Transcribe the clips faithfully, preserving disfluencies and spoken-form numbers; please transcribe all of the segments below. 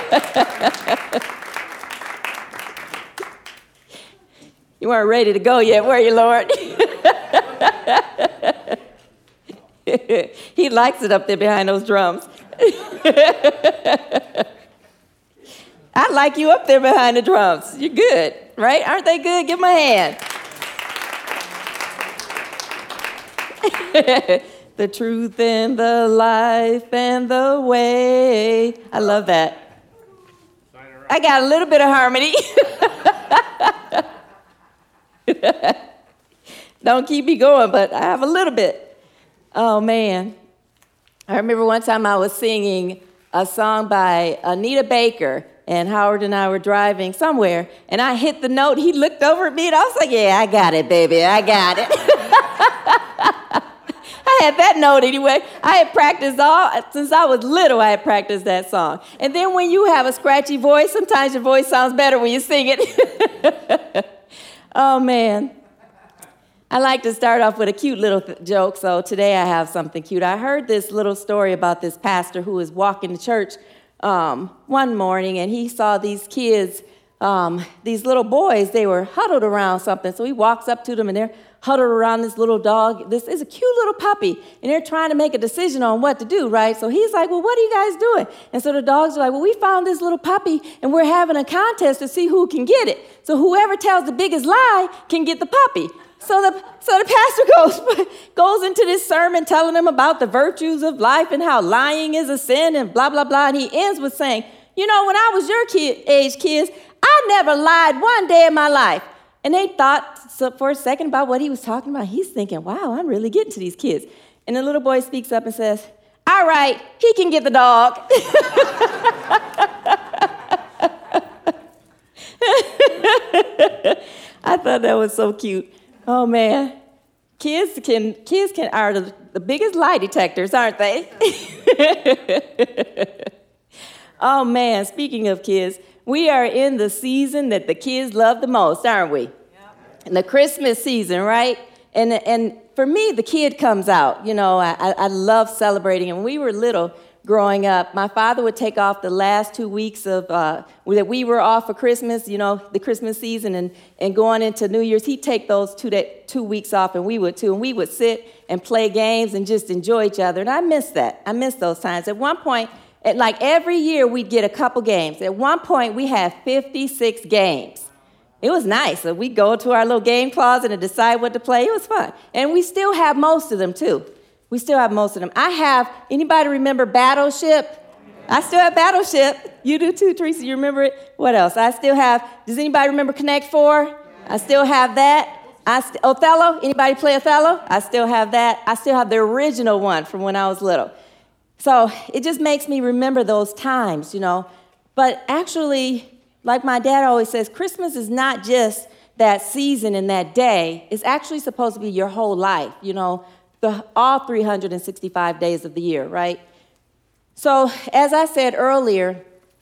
You weren't ready to go yet, were you, Lord? He likes it up there behind those drums. I like you up there behind the drums. You're good, right? Aren't they good? Give them a hand. The truth and the life and the way. I love that. I got a little bit of harmony. Don't keep me going, but I have a little bit. Oh, man. I remember one time I was singing a song by Anita Baker, and Howard and I were driving somewhere, and I hit the note. He looked over at me, and I was like, yeah, I got it, baby. I got it. I had that note anyway. I had practiced all, since I was little, I had practiced that song. And then when you have a scratchy voice, sometimes your voice sounds better when you sing it. Oh, man. I like to start off with a cute little th- joke, so today I have something cute. I heard this little story about this pastor who was walking to church um, one morning, and he saw these kids, um, these little boys, they were huddled around something. So he walks up to them, and they're huddled around this little dog. This is a cute little puppy, and they're trying to make a decision on what to do, right? So he's like, well, what are you guys doing? And so the dogs are like, well, we found this little puppy, and we're having a contest to see who can get it. So whoever tells the biggest lie can get the puppy. So the so the pastor goes goes into this sermon telling them about the virtues of life and how lying is a sin and blah, blah, blah. And he ends with saying, you know, when I was your kid, age kids, I never lied one day in my life. And they thought so for a second about what he was talking about. He's thinking, wow, I'm really getting to these kids. And the little boy speaks up and says, all right, he can get the dog. I thought that was so cute. Oh, man. Kids can kids can are the, the biggest lie detectors, aren't they? Oh, man. Speaking of kids, we are in the season that the kids love the most, aren't we? Yep. In the Christmas season, right? And and for me, the kid comes out. You know, I, I love celebrating. And when we were little, growing up, my father would take off the last two weeks of uh, that we were off for Christmas, you know, the Christmas season, and, and going into New Year's, he'd take those two day, two weeks off, and we would too, and we would sit and play games and just enjoy each other, and I miss that. I miss those times. At one point, at like every year, we'd get a couple games. At one point, we had fifty-six games. It was nice. So we'd go to our little game closet and decide what to play. It was fun, and we still have most of them too. We still have most of them. I have, anybody remember Battleship? I still have Battleship. You do too, Teresa. You remember it? What else? I still have, does anybody remember Connect Four? I still have that. I st- Othello? Anybody play Othello? I still have that. I still have the original one from when I was little. So it just makes me remember those times, you know. But actually, like my dad always says, Christmas is not just that season and that day. It's actually supposed to be your whole life, you know. The, all three hundred sixty-five days of the year, right? So, as I said earlier,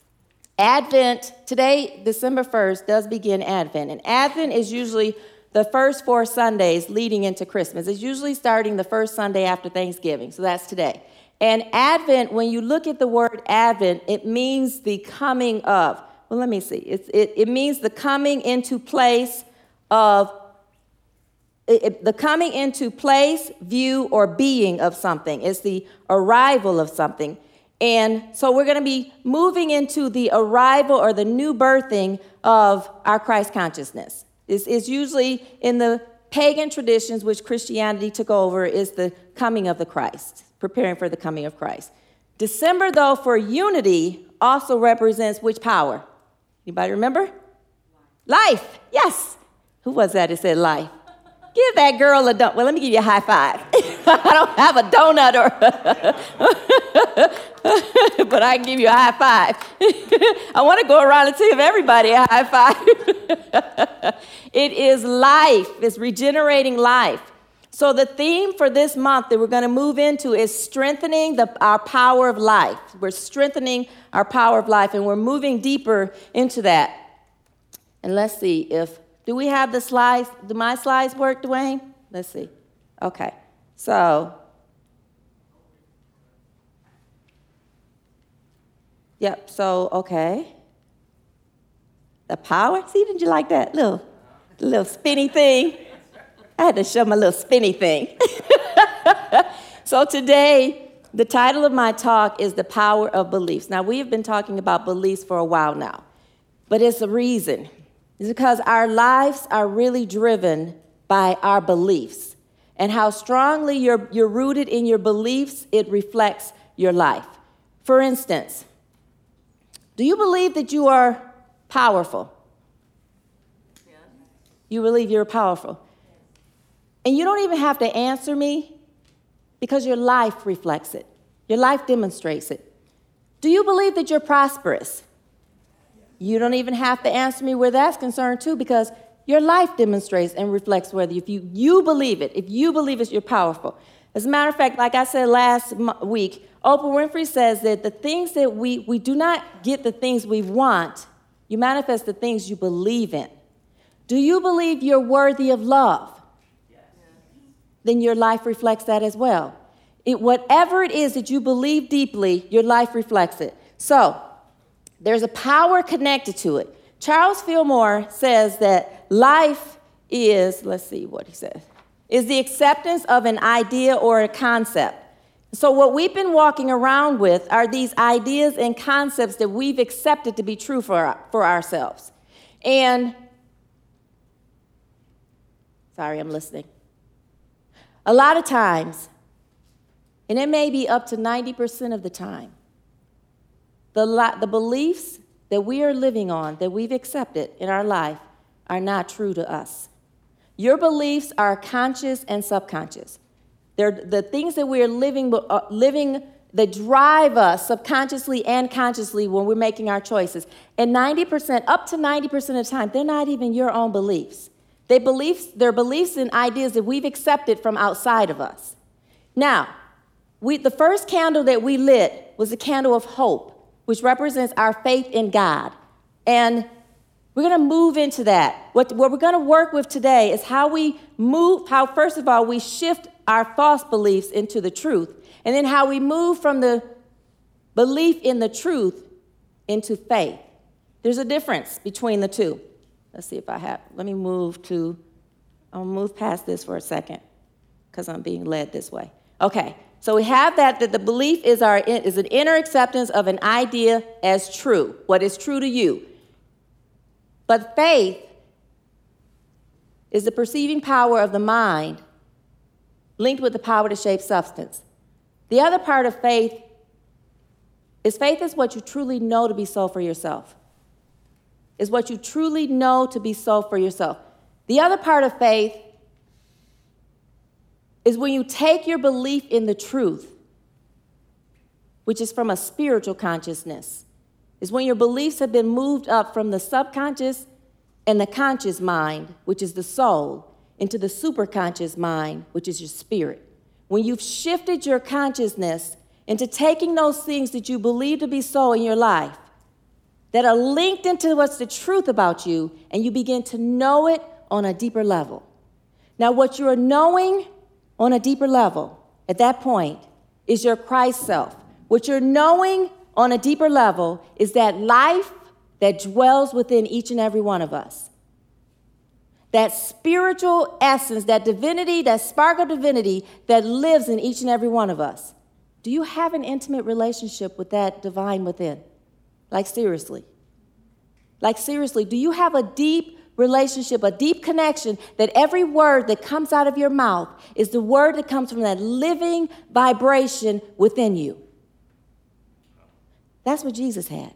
Advent, today, December first, does begin Advent. And Advent is usually the first four Sundays leading into Christmas. It's usually starting the first Sunday after Thanksgiving, so that's today. And Advent, when you look at the word Advent, it means the coming of. Well, let me see. It's, it, it means the coming into place of It, it, the coming into place, view, or being of something. It's the arrival of something. And so we're going to be moving into the arrival or the new birthing of our Christ consciousness. It's, it's usually in the pagan traditions, which Christianity took over, is the coming of the Christ, preparing for the coming of Christ. December, though, for unity, also represents which power? Anybody remember? Life. Yes. Who was that that said life? Give that girl a donut. Well, let me give you a high five. I don't have a donut, or but I can give you a high five. I want to go around and give everybody a high five. It is life. It's regenerating life. So the theme for this month that we're going to move into is strengthening the, our power of life. We're strengthening our power of life, and we're moving deeper into that. And let's see if... Do we have the slides? Do my slides work, Dwayne? Let's see. Okay. So, Yep, so, okay. The power, see, didn't you like that little, little spinny thing? I had to show my little spinny thing. So today, the title of my talk is The Power of Beliefs. Now, we have been talking about beliefs for a while now, but it's a reason. It's because our lives are really driven by our beliefs, and how strongly you're, you're rooted in your beliefs, it reflects your life. For instance, do you believe that you are powerful? Yeah. You believe you're powerful. And you don't even have to answer me because your life reflects it. Your life demonstrates it. Do you believe that you're prosperous? You don't even have to answer me where that's concerned too, because your life demonstrates and reflects whether if you, you believe it, if you believe it, you're powerful. As a matter of fact, like I said last week, Oprah Winfrey says that the things that we, we do not get the things we want, you manifest the things you believe in. Do you believe you're worthy of love? Yes. Then your life reflects that as well. It, whatever it is that you believe deeply, your life reflects it. So there's a power connected to it. Charles Fillmore says that life is, let's see what he says, is the acceptance of an idea or a concept. So what we've been walking around with are these ideas and concepts that we've accepted to be true for, our, for ourselves. And, sorry, I'm listening. A lot of times, and it may be up to ninety percent of the time, the, the beliefs that we are living on, that we've accepted in our life, are not true to us. Your beliefs are conscious and subconscious. They're the things that we're living, uh, living that drive us subconsciously and consciously when we're making our choices. And ninety percent, up to ninety percent of the time, they're not even your own beliefs. They beliefs, they're beliefs and ideas that we've accepted from outside of us. Now, we, the first candle that we lit was a candle of hope, which represents our faith in God. And we're going to move into that. What, what we're going to work with today is how we move, how, first of all, we shift our false beliefs into the truth, and then how we move from the belief in the truth into faith. There's a difference between the two. Let's see if I have, let me move to, I'll move past this for a second because I'm being led this way. Okay, so we have that, that the belief is, our, is an inner acceptance of an idea as true, what is true to you. But faith is the perceiving power of the mind linked with the power to shape substance. The other part of faith is faith is what you truly know to be so for yourself. Is what you truly know to be so for yourself. The other part of faith is when you take your belief in the truth, which is from a spiritual consciousness. Is when your beliefs have been moved up from the subconscious and the conscious mind, which is the soul, into the superconscious mind, which is your spirit. When you've shifted your consciousness into taking those things that you believe to be so in your life, that are linked into what's the truth about you, and you begin to know it on a deeper level. Now, what you're knowing on a deeper level at that point is your Christ self. What you're knowing on a deeper level is that life that dwells within each and every one of us. That spiritual essence, that divinity, that spark of divinity that lives in each and every one of us. Do you have an intimate relationship with that divine within? Like seriously. Like seriously, do you have a deep relationship, a deep connection that every word that comes out of your mouth is the word that comes from that living vibration within you? That's what Jesus had.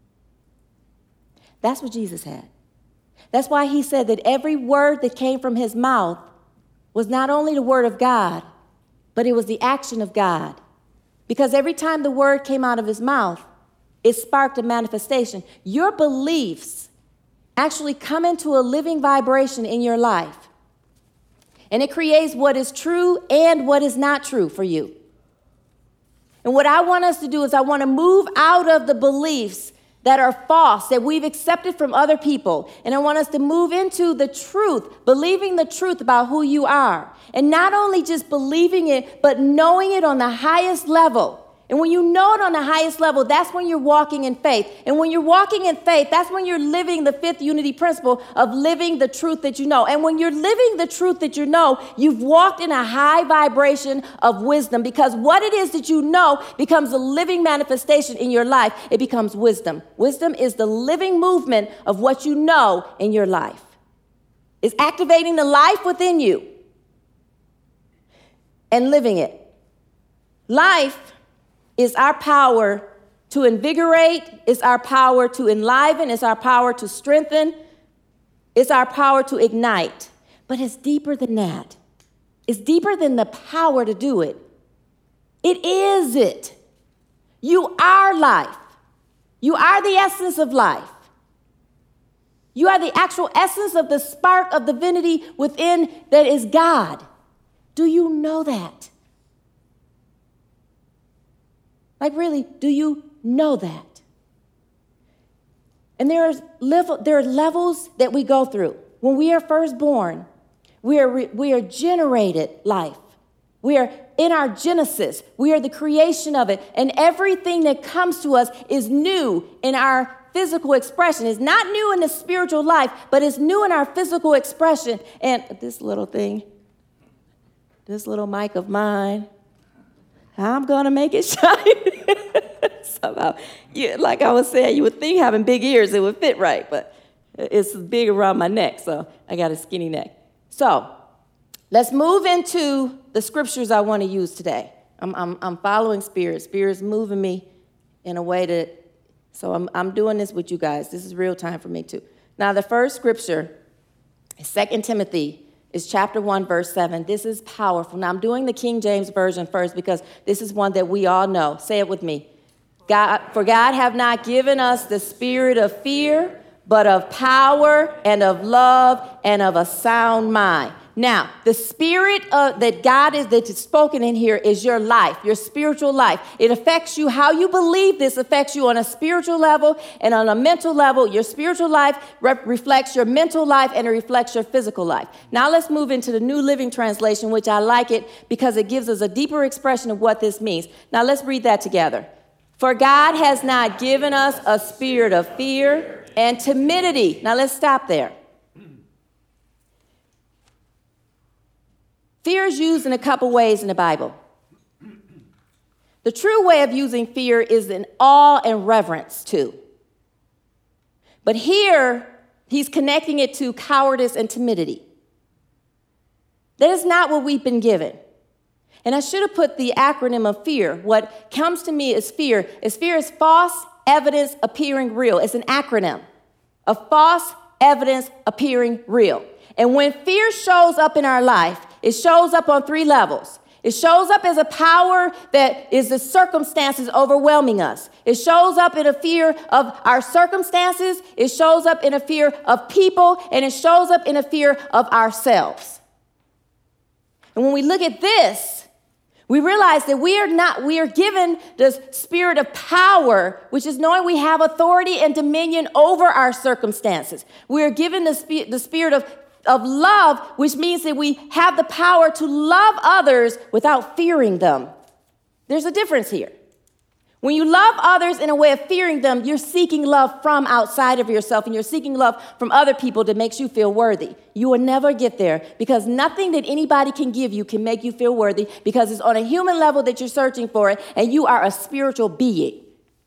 That's what Jesus had. That's why he said that every word that came from his mouth was not only the word of God, but it was the action of God. Because every time the word came out of his mouth, it sparked a manifestation. Your beliefs actually come into a living vibration in your life. And it creates what is true and what is not true for you. And what I want us to do is I want to move out of the beliefs that are false, that we've accepted from other people. And I want us to move into the truth, believing the truth about who you are. And not only just believing it, but knowing it on the highest level. And when you know it on the highest level, that's when you're walking in faith. And when you're walking in faith, that's when you're living the fifth unity principle of living the truth that you know. And when you're living the truth that you know, you've walked in a high vibration of wisdom, because what it is that you know becomes a living manifestation in your life. It becomes wisdom. Wisdom is the living movement of what you know in your life. It's activating the life within you and living it. Life is our power to invigorate, it's our power to enliven, it's our power to strengthen, it's our power to ignite. But it's deeper than that. It's deeper than the power to do it. It is it. You are life. You are the essence of life. You are the actual essence of the spark of divinity within that is God. Do you know that? Like, really, do you know that? And there are, level, there are levels that we go through. When we are first born, we are, re, we are generated life. We are in our genesis. We are the creation of it. And everything that comes to us is new in our physical expression. It's not new in the spiritual life, but it's new in our physical expression. And this little thing, this little mic of mine, I'm going to make it shine. Somehow, you, like I was saying, you would think having big ears, it would fit right, but it's big around my neck, so I got a skinny neck. So let's move into the scriptures I want to use today. I'm, I'm, I'm following Spirit. Spirit's moving me in a way that, so I'm, I'm doing this with you guys. This is real time for me, too. Now, the first scripture is Second Timothy. It's chapter one, verse seven. This is powerful. Now, I'm doing the King James Version first because this is one that we all know. Say it with me. God, for God have not given us the spirit of fear, but of power and of love and of a sound mind. Now, the spirit uh, that God is, that is spoken in here is your life, your spiritual life. It affects you. How you believe this affects you on a spiritual level and on a mental level. Your spiritual life re- reflects your mental life and it reflects your physical life. Now let's move into the New Living Translation, which I like it because it gives us a deeper expression of what this means. Now let's read that together. For God has not given us a spirit of fear and timidity. Now let's stop there. Fear is used in a couple ways in the Bible. The true way of using fear is in awe and reverence too. But here, he's connecting it to cowardice and timidity. That is not what we've been given. And I should have put the acronym of fear. What comes to me is fear. Is fear is false evidence appearing real. It's an acronym of false evidence appearing real. And when fear shows up in our life, it shows up on three levels. It shows up as a power that is the circumstances overwhelming us. It shows up in a fear of our circumstances. It shows up in a fear of people. And it shows up in a fear of ourselves. And when we look at this, we realize that we are not, we are given the spirit of power, which is knowing we have authority and dominion over our circumstances. We are given the, sp- the spirit of of love, which means that we have the power to love others without fearing them. There's a difference here. When you love others in a way of fearing them, you're seeking love from outside of yourself, and you're seeking love from other people that makes you feel worthy. You will never get there because nothing that anybody can give you can make you feel worthy because it's on a human level that you're searching for it, and you are a spiritual being.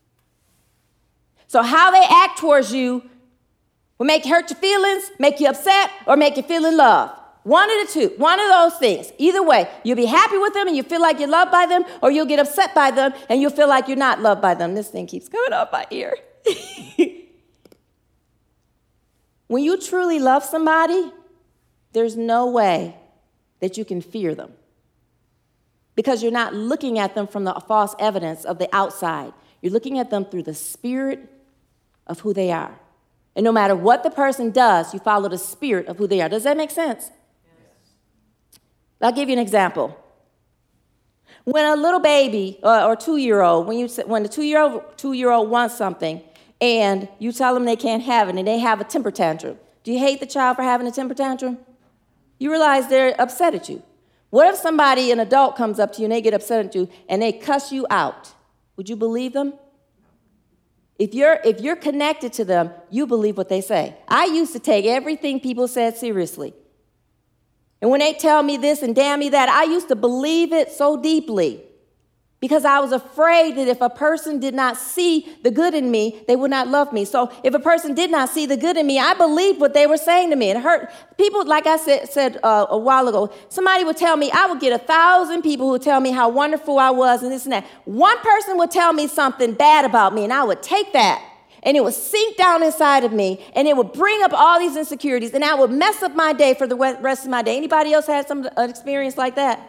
So how they act towards you will make you hurt your feelings, make you upset, or make you feel in love. One of the two, one of those things. Either way, you'll be happy with them and you feel like you're loved by them, or you'll get upset by them and you'll feel like you're not loved by them. This thing keeps coming up my ear. When you truly love somebody, there's no way that you can fear them because you're not looking at them from the false evidence of the outside. You're looking at them through the spirit of who they are. And no matter what the person does, you follow the spirit of who they are. Does that make sense? Yes. I'll give you an example. When a little baby or, or two-year-old, when you when the two-year-old two-year-old wants something and you tell them they can't have it and they have a temper tantrum, do you hate the child for having a temper tantrum? You realize they're upset at you. What if somebody, an adult, comes up to you and they get upset at you and they cuss you out? would you believe them? If you're, if you're connected to them, you believe what they say. I used to take everything people said seriously. And when they tell me this and damn me that, I used to believe it so deeply because I was afraid that if a person did not see the good in me, they would not love me. So if a person did not see the good in me, I believed what they were saying to me. It hurt. People, like I said, said uh, a while ago, somebody would tell me, I would get a thousand people who would tell me how wonderful I was and this and that. One person would tell me something bad about me, and I would take that. And it would sink down inside of me, and it would bring up all these insecurities, and I would mess up my day for the rest of my day. Anybody else had some an experience like that?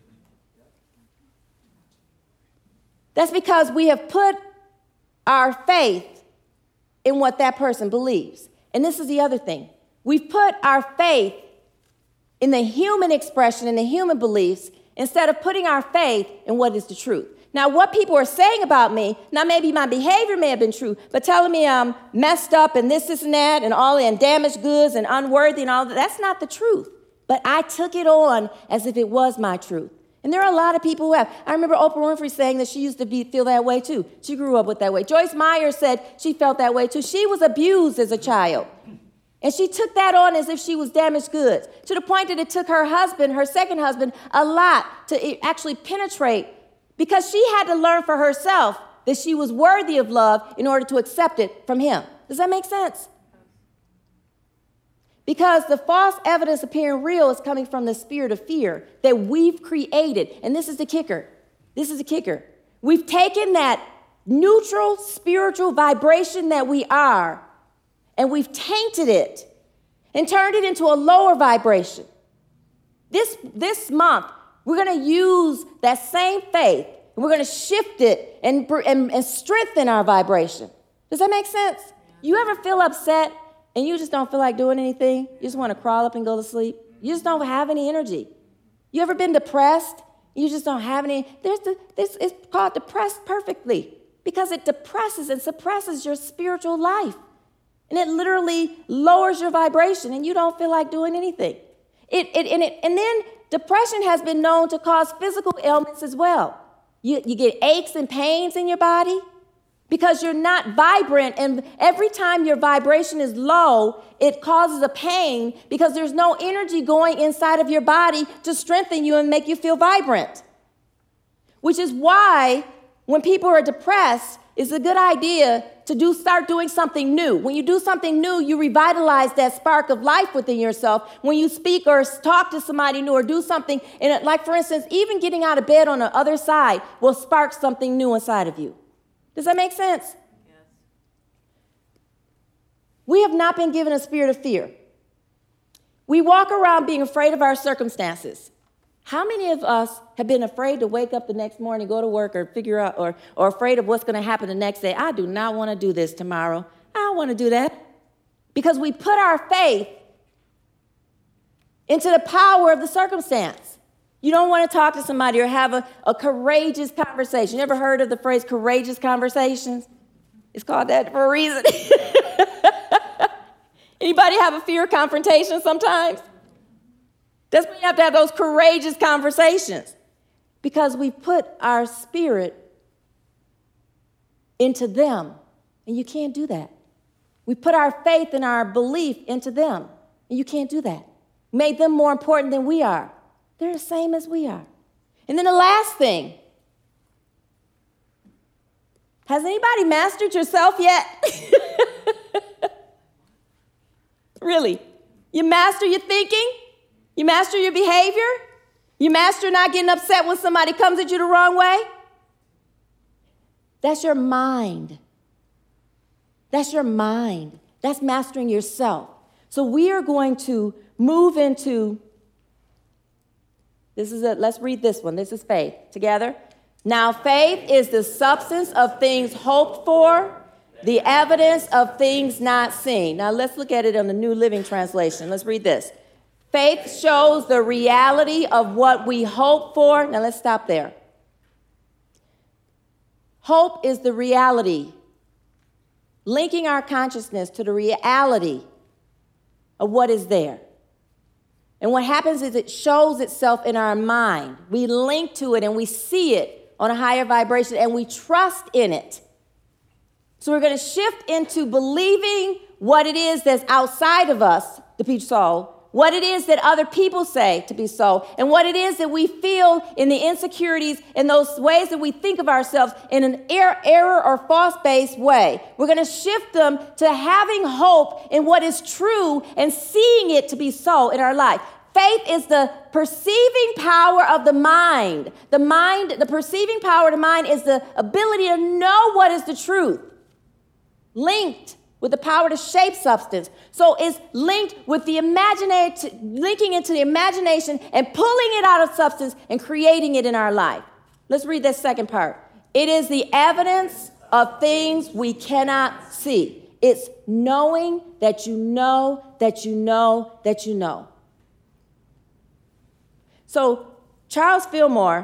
That's because we have put our faith in what that person believes. And this is the other thing. We've put our faith in the human expression and the human beliefs instead of putting our faith in what is the truth. Now, what people are saying about me, now maybe my behavior may have been true, but telling me I'm messed up and this, this, and that, and all and damaged goods and unworthy and all that, that's not the truth. But I took it on as if it was my truth. And there are a lot of people who have. I remember Oprah Winfrey saying that she used to be, feel that way too. She grew up with that way. Joyce Meyer said she felt that way too. She was abused as a child. And she took that on as if she was damaged goods, to the point that it took her husband, her second husband, a lot to actually penetrate, because she had to learn for herself that she was worthy of love in order to accept it from him. Does that make sense? Because the false evidence appearing real is coming from the spirit of fear that we've created. And this is the kicker. This is the kicker. We've taken that neutral spiritual vibration that we are, and we've tainted it and turned it into a lower vibration. This, this month, we're going to use that same faith, and we're going to shift it and, and, and strengthen our vibration. Does that make sense? You ever feel upset and you just don't feel like doing anything? You just want to crawl up and go to sleep? You just don't have any energy. You ever been depressed? You just don't have any. There's the, this is called depressed perfectly, because it depresses and suppresses your spiritual life. And it literally lowers your vibration, and you don't feel like doing anything. It, it, and, it, and then depression has been known to cause physical ailments as well. You, you get aches and pains in your body because you're not vibrant. And every time your vibration is low, it causes a pain because there's no energy going inside of your body to strengthen you and make you feel vibrant. Which is why when people are depressed, it's a good idea to do start doing something new. When you do something new, you revitalize that spark of life within yourself. When you speak or talk to somebody new or do something, and like for instance, even getting out of bed on the other side will spark something new inside of you. Does that make sense? Yes. We have not been given a spirit of fear. We walk around being afraid of our circumstances. How many of us have been afraid to wake up the next morning, go to work, or figure out, or, or afraid of what's going to happen the next day? I do not want to do this tomorrow. I don't want to do that. Because we put our faith into the power of the circumstance. You don't want to talk to somebody or have a, a courageous conversation. You ever heard of the phrase courageous conversations? It's called that for a reason. Anybody have a fear of confrontation sometimes? That's when you have to have those courageous conversations, because we put our spirit into them, and you can't do that. We put our faith and our belief into them, and you can't do that. Made them more important than we are. They're the same as we are. And then the last thing, has anybody mastered yourself yet? Really? You master your thinking? You master your behavior? You master not getting upset when somebody comes at you the wrong way? That's your mind. That's your mind. That's mastering yourself. So we are going to move into, this is a, let's read this one. This is faith. Together. Now faith is the substance of things hoped for, the evidence of things not seen. Now let's look at it in the New Living Translation. Let's read this. Faith shows the reality of what we hope for. Now let's stop there. Hope is the reality, linking our consciousness to the reality of what is there. And what happens is it shows itself in our mind. We link to it and we see it on a higher vibration, and we trust in it. So we're going to shift into believing what it is that's outside of us to be so, what it is that other people say to be so, and what it is that we feel in the insecurities and those ways that we think of ourselves in an er- error or false-based way. We're going to shift them to having hope in what is true and seeing it to be so in our life. Faith is the perceiving power of the mind. The mind, the perceiving power of the mind is the ability to know what is the truth, linked with the power to shape substance. So it's linked with the imagination, linking into the imagination and pulling it out of substance and creating it in our life. Let's read that second part. It is the evidence of things we cannot see. It's knowing that you know, that you know, that you know. So Charles Fillmore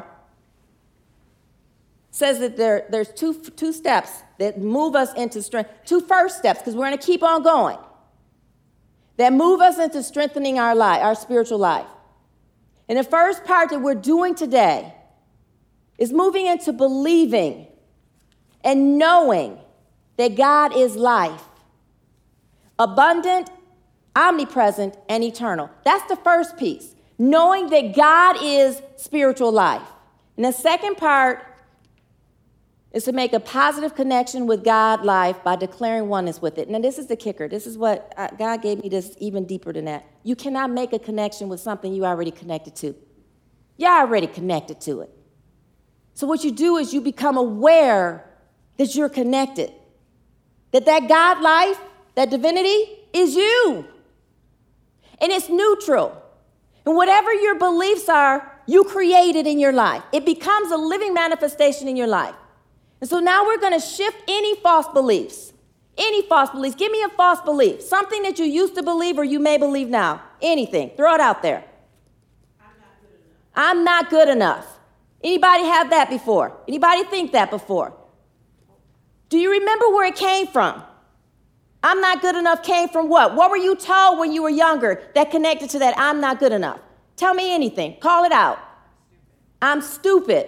says that there, there's two, two steps that move us into strength, two first steps, because we're going to keep on going, that move us into strengthening our life, our spiritual life. And the first part that we're doing today is moving into believing and knowing that God is life, abundant, omnipresent, and eternal. That's the first piece, knowing that God is spiritual life. And the second part is to make a positive connection with God life by declaring oneness with it. Now, this is the kicker. This is what uh, God gave me this even deeper than that. You cannot make a connection with something you already connected to. You're already connected to it. So what you do is you become aware that you're connected, that that God life, that divinity is you. And it's neutral. And whatever your beliefs are, you create it in your life. It becomes a living manifestation in your life. And so now we're going to shift any false beliefs. Any false beliefs. Give me a false belief. Something that you used to believe or you may believe now. Anything. Throw it out there. I'm not good enough. I'm not good enough. Anybody have that before? Anybody think that before? Do you remember where it came from? I'm not good enough came from what? What were you told when you were younger that connected to that I'm not good enough? Tell me anything. Call it out. I'm stupid.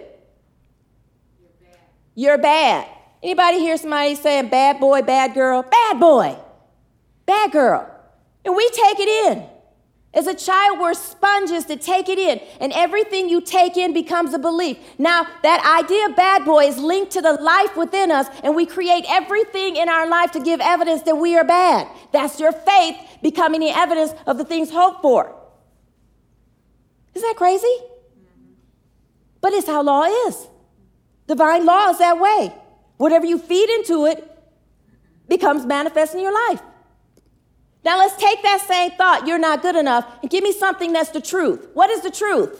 You're bad. Anybody hear somebody saying bad boy, bad girl? Bad boy, bad girl. And we take it in. As a child, we're sponges to take it in. And everything you take in becomes a belief. Now, that idea of bad boy is linked to the life within us, and we create everything in our life to give evidence that we are bad. That's your faith becoming the evidence of the things hoped for. Isn't that crazy? But it's how law is. Divine law is that way. Whatever you feed into it becomes manifest in your life. Now let's take that same thought, you're not good enough, and give me something that's the truth. What is the truth?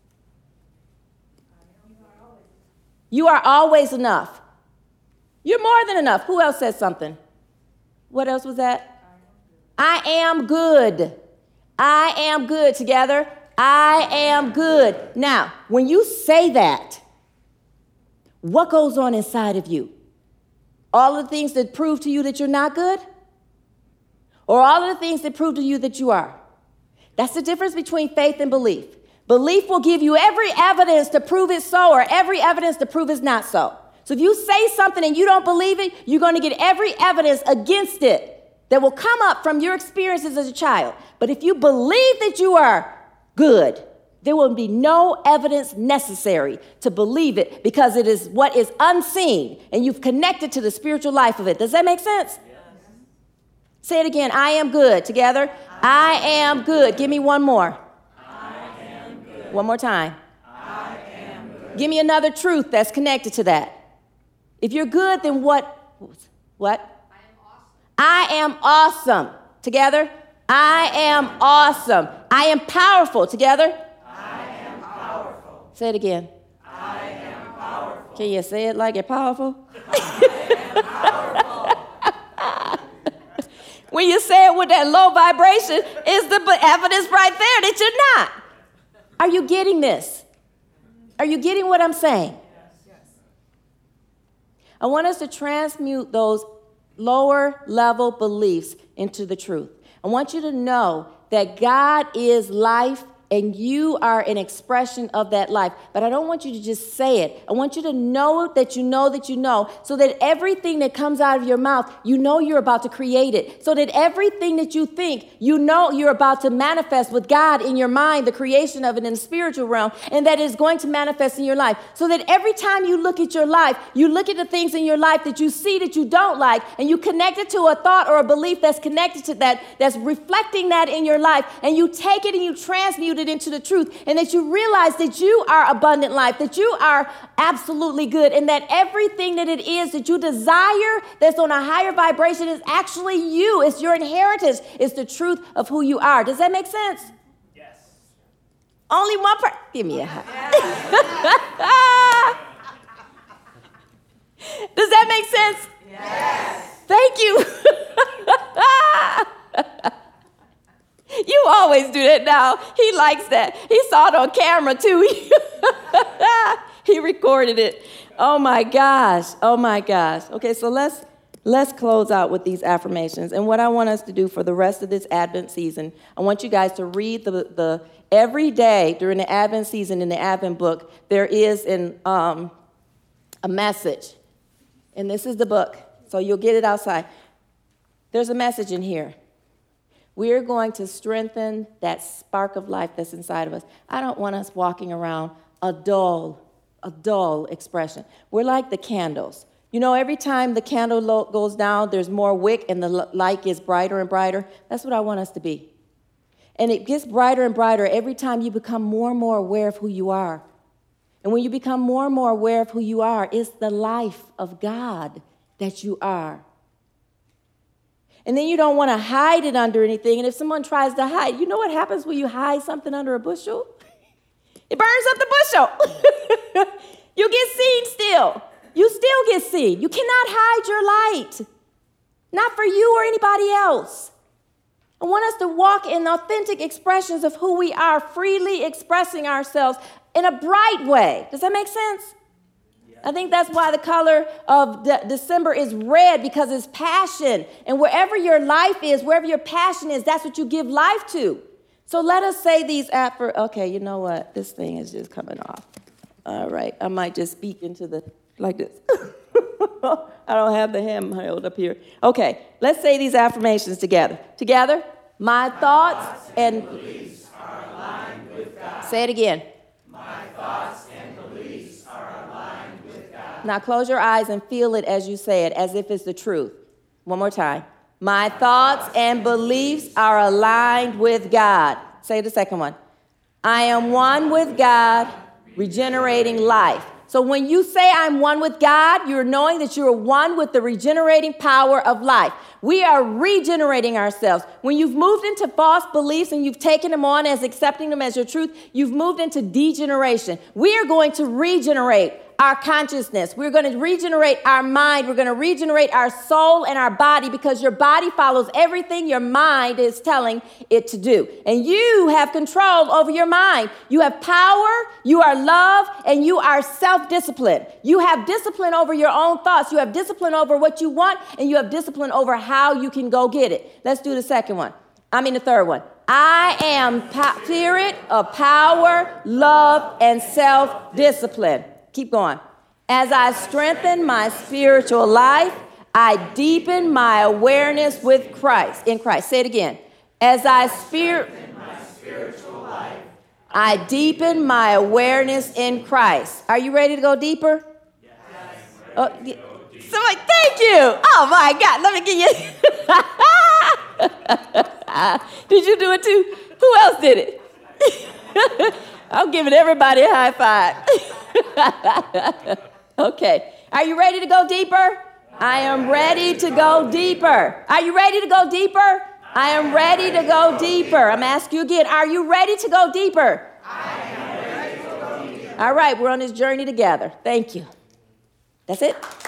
You are always enough. You're more than enough. Who else said something? What else was that? I am good. I am good. Together, I am good. Now, when you say that, what goes on inside of you? All of the things that prove to you that you're not good? Or all of the things that prove to you that you are? That's the difference between faith and belief. Belief will give you every evidence to prove it's so, or every evidence to prove it's not so. So if you say something and you don't believe it, you're going to get every evidence against it that will come up from your experiences as a child. But if you believe that you are good, there will be no evidence necessary to believe it, because it is what is unseen, and you've connected to the spiritual life of it. Does that make sense? Yes. Say it again. I am good. Together. I, I am good. Give me one more. I am good. One more time. I am good. Give me another truth that's connected to that. If you're good, then what? What? I am awesome. I am awesome. Together. I am awesome. I am powerful. Together. Say it again. I am powerful. Can you say it like you're powerful? I am powerful. When you say it with that low vibration, it's the evidence right there that you're not. Are you getting this? Are you getting what I'm saying? Yes. Yes. I want us to transmute those lower level beliefs into the truth. I want you to know that God is life and you are an expression of that life. But I don't want you to just say it. I want you to know that you know that you know, so that everything that comes out of your mouth, you know you're about to create it. So that everything that you think, you know you're about to manifest with God in your mind, the creation of it in the spiritual realm, and that is going to manifest in your life. So that every time you look at your life, you look at the things in your life that you see that you don't like, and you connect it to a thought or a belief that's connected to that, that's reflecting that in your life, and you take it and you transmute it into the truth, and that you realize that you are abundant life, that you are absolutely good, and that everything that it is that you desire that's on a higher vibration is actually you. It's your inheritance. It's the truth of who you are. Does that make sense? Yes. Only one person. Give me a high. Does that make sense? Yes. Thank you. You always do that now. He likes that. He saw it on camera too. He recorded it. Oh my gosh. Oh my gosh. Okay, so let's let's close out with these affirmations. And what I want us to do for the rest of this Advent season, I want you guys to read the the every day during the Advent season in the Advent book, there is an um, a message. And this is the book. So you'll get it outside. There's a message in here. We're going to strengthen that spark of life that's inside of us. I don't want us walking around a dull, a dull expression. We're like the candles. You know, every time the candle lo- goes down, there's more wick and the l- light gets brighter and brighter. That's what I want us to be. And it gets brighter and brighter every time you become more and more aware of who you are. And when you become more and more aware of who you are, it's the life of God that you are. And then you don't want to hide it under anything. And if someone tries to hide, you know what happens when you hide something under a bushel? It burns up the bushel. You get seen still. You still get seen. You cannot hide your light. Not for you or anybody else. I want us to walk in authentic expressions of who we are, freely expressing ourselves in a bright way. Does that make sense? I think that's why the color of de- December is red, because it's passion. And wherever your life is, wherever your passion is, that's what you give life to. So let us say these after. Okay, you know what? This thing is just coming off. All right, I might just speak into the, like this. I don't have the hem held up here. Okay, let's say these affirmations together. Together. My, My thoughts, thoughts and, and beliefs are aligned with God. Say it again. My thoughts and beliefs are aligned with God. Now close your eyes and feel it as you say it, as if it's the truth. One more time. My, My thoughts, thoughts and beliefs are aligned with God. Say the second one. I am one with God, regenerating life. So when you say I'm one with God, you're knowing that you're one with the regenerating power of life. We are regenerating ourselves. When you've moved into false beliefs and you've taken them on as accepting them as your truth, you've moved into degeneration. We are going to regenerate our consciousness. We're going to regenerate our mind. We're going to regenerate our soul and our body, because your body follows everything your mind is telling it to do. And you have control over your mind. You have power, you are love, and you are self-discipline. You have discipline over your own thoughts. You have discipline over what you want, and you have discipline over how you can go get it. Let's do the second one. I mean the third one. I am po- spirit of power, love, and self-discipline. Keep going. As I strengthen my spiritual life, I deepen my awareness with Christ, in Christ. Say it again. As I spirit, my spiritual life, I deepen my awareness in Christ. Are you ready to go deeper? Yes. Oh, yeah. Somebody, thank you. Oh my God, let me get you. Did you do it too? Who else did it? I'm giving everybody a high five. Okay. Are you ready to go deeper? I am ready to go deeper. Are you ready to go deeper? I am ready to go deeper. I'm asking you again. Are you ready to go deeper? I am ready to go deeper. All right. We're on this journey together. Thank you. That's it.